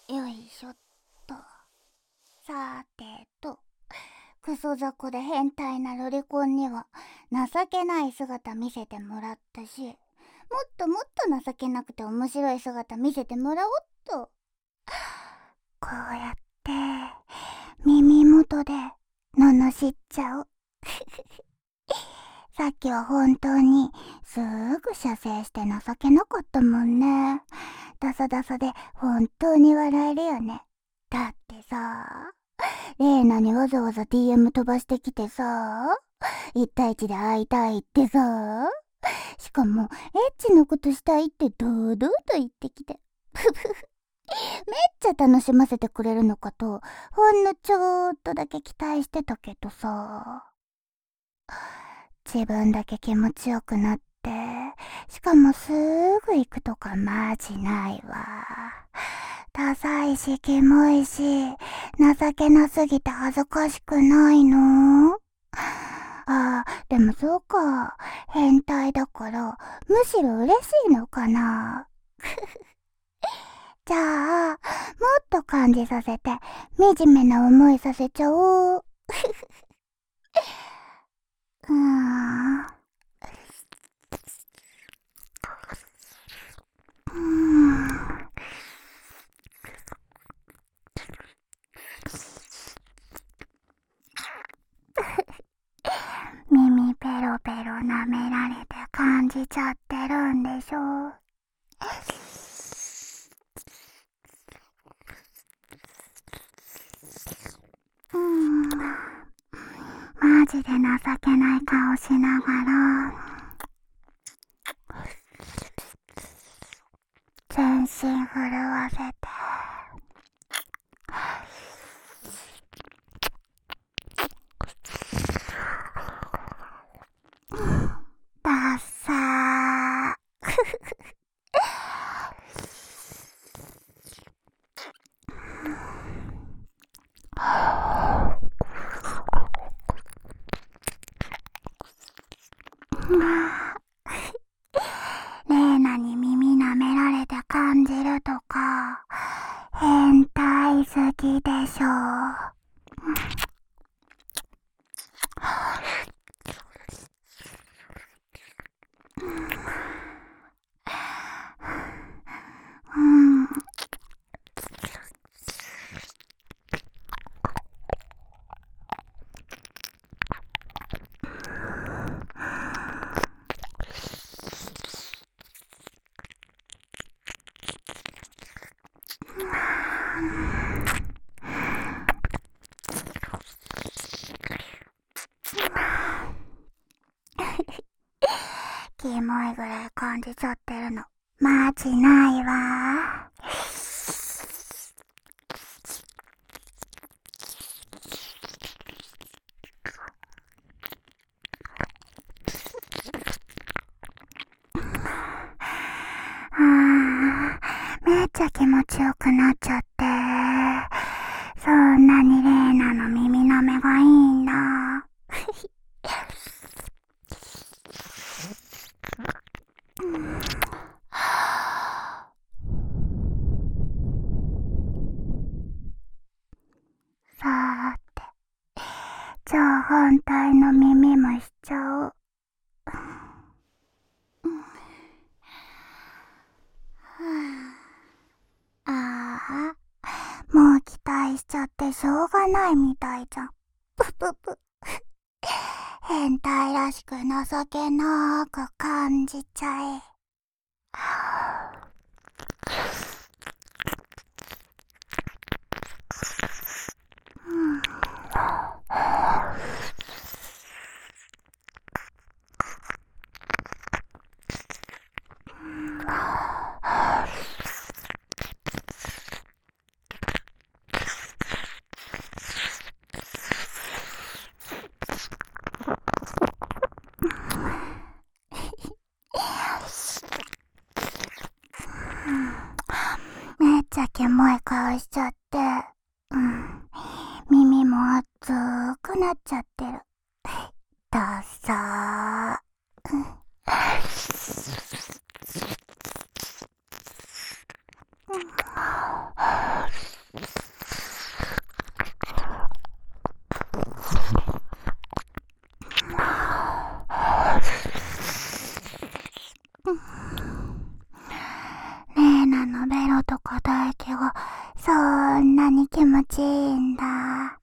よいしょっと。さてと、クソ雑魚で変態なロリコンには情けない姿見せてもらったし、もっともっと情けなくて面白い姿見せてもらおっと。こうやって耳元で罵っちゃう。さっきは本当にすぐ射精して情けなかったもんね。ダサダサで本当に笑えるよね。だってさ、レイナにわざわざ DM 飛ばしてきてさ、一対一で会いたいってさ、しかもエッチなことしたいって堂々と言ってきて。めっちゃ楽しませてくれるのかと、ほんのちょっとだけ期待してたけどさ、自分だけ気持ちよくなって、しかもすぐ行くとかマジないわ。ダサいしキモいし、情けなすぎて恥ずかしくないの？ああ、でもそうか。変態だから、むしろ嬉しいのかな。じゃあ、もっと感じさせて、惨めな思いさせちゃおう。うーん。耳ペロペロ舐められて感じちゃってるんでしょ。マジで情けない顔しながら全身震わせて、ダッサー。レーナに耳舐められて感じるとか、変態すぎでしょ。うん。キモいぐらい感じちゃってるのマジないわ。めっちゃ気持ちよくなっちゃって、そんなにレイナの耳舐めがいいんだ。さーて、じゃあ反対の耳もしちゃおう。ああ、もう期待しちゃってしょうがないみたいじゃん。ぷぷぷ。変態らしく情けなーく感じちゃえ。めっちゃキモい顔しちゃって、耳も熱くなっちゃってる。ダッサー。 ベロとか唾液がそんなに気持ちいいんだ。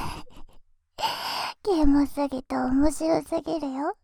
キモすぎて面白すぎるよ。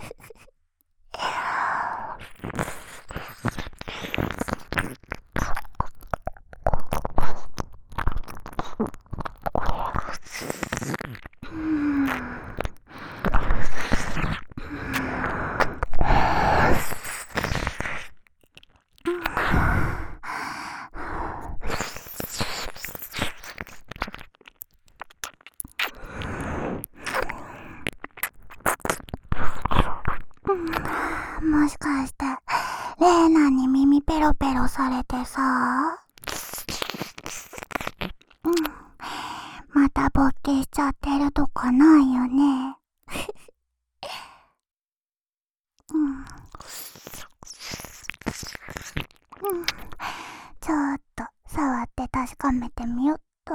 もしかしてレーナに耳ペロペロされてさ、また勃起しちゃってるとかないよね。ちょっと触って確かめてみよっと。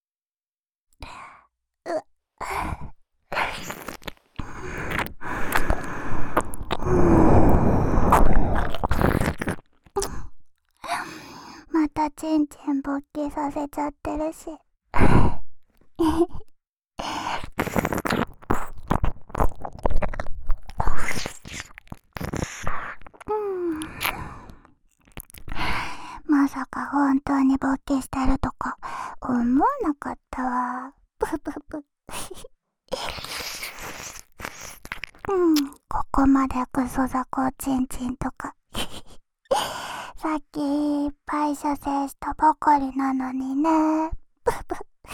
またチンチン勃起させちゃってるし。まさか本当に勃起してるとか思わなかったわ。プププ。ここまでクソザコチンチンとかさっきいっぱい射精したばかりなのにね。ププ。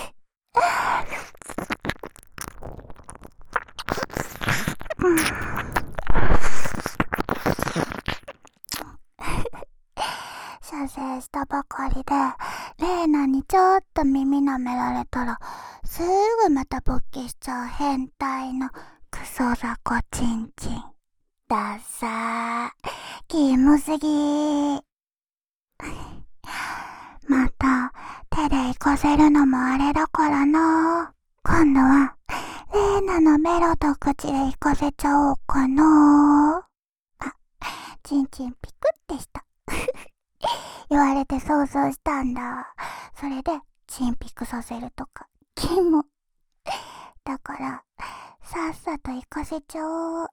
射精したばかりでレーナにちょっと耳舐められたらすぐまた勃起しちゃう変態のクソザコチンチン。ダッサー、キモすぎー。また手で行かせるのもあれだからな。今度はレーナのメロと口で行かせちゃおうかな。あ、チンチンピクってした。言われて想像したんだ。それでチンピクさせるとかキモ。だからさっさと行かせちゃおう。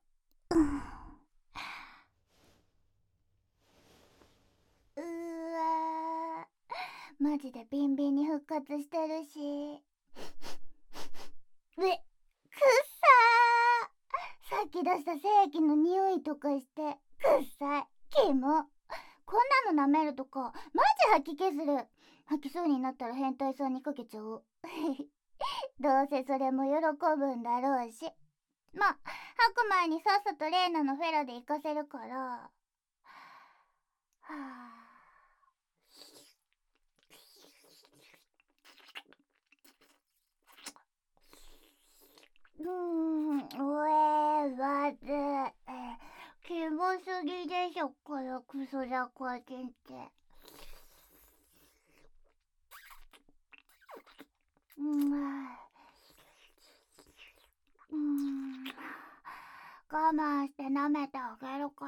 うわー、マジでビンビンに復活してるし。くっさー、さっき出した精液の匂いとかしてくっさい、キモ。こんなの舐めるとかマジ吐き気する。吐きそうになったら変態さんにかけちゃおう。どうせそれも喜ぶんだろうし。まあ吐く前にさっさとレーナのフェラで行かせるから。はあ、まずキモすぎでしょこのクソザコチンって。我慢して舐めてあげるから。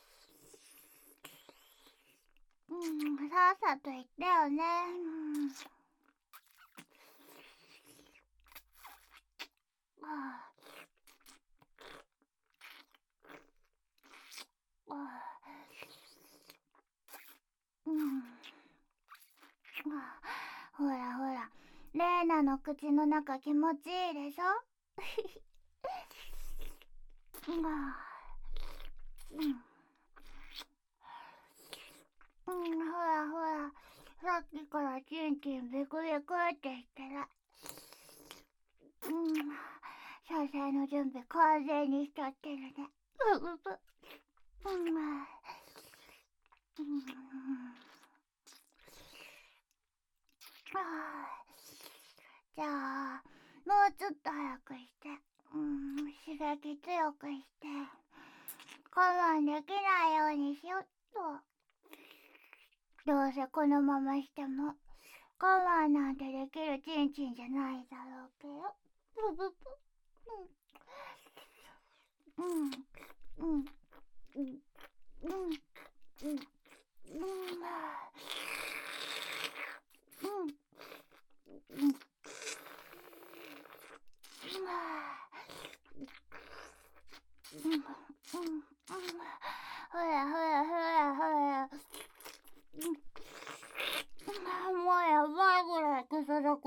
さっさと言ってよね。ほらほら、レーナの口の中気持ちいいでしょ。ほらほら、さっきからチンチンビクビクって言ってる。射精の準備完全にしちゃってるね。じゃあもうちょっと早くして、刺激強くして、我慢できないようにしよっと。どうせこのまましても我慢なんてできるチンチンじゃないだろうけど。ブブブ。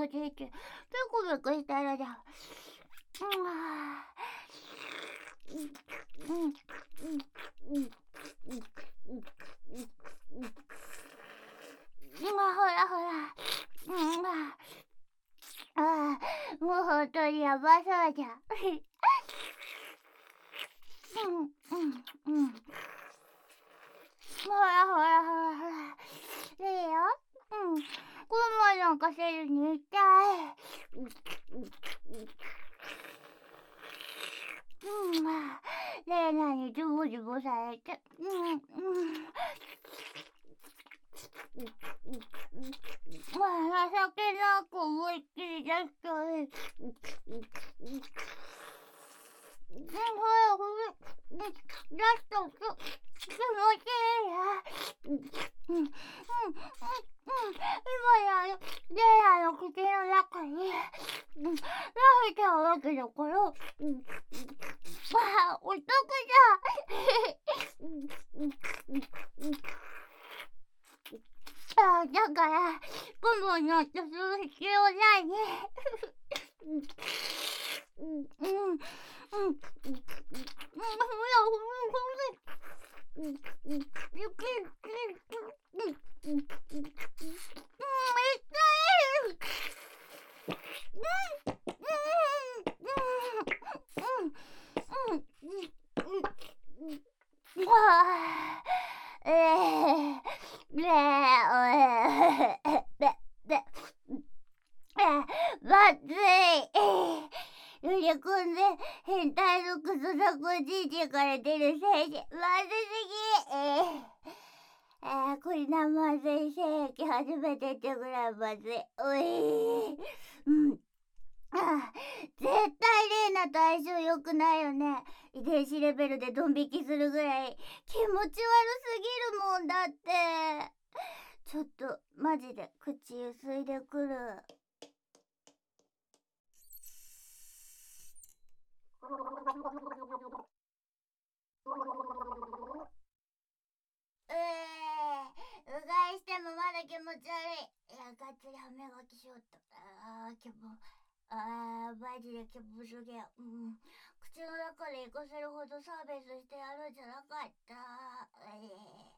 ちいちペコペコしてるじゃん。ほらほら。もう本当にやばそうじゃん。ほらほらほらほら。いいよ。この前なんかせずに行きたい。レイナにズボズボされて。情けなく思いっきり出しちゃう。ほらほら。出したと気持ちいいな。今やレイヤの口の中にラフちゃうわけだから、お得だ。だからゴムになってする必要ないね。まずい。よりこんで変態のクソザコじいちから出る精子まずすぎ。これなまずい精液初めてってぐらいまずい。絶対レイナと相性良くないよね。遺伝子レベルでドン引きするぐらい気持ち悪すぎるもんだって。ちょっとマジで口ゆすいでくる。うがいしてもまだ気持ち悪い。いや、がっつり歯磨きしようと。気分。マジで気分すげえ。口の中で活かせるほどサービスしてやるんじゃなかった。